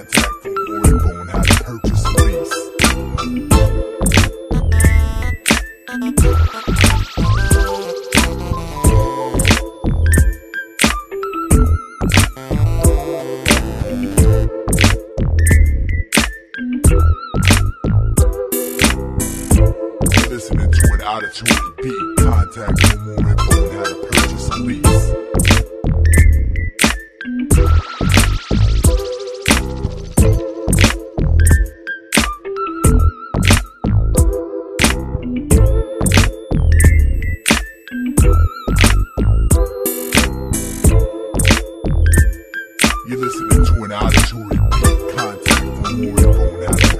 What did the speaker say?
Contact for more info on how to purchase a lease. Listening to an auditory beat. Contact for more info on how to purchase a lease. You're listening to an auditory beat. Contact for more info on how to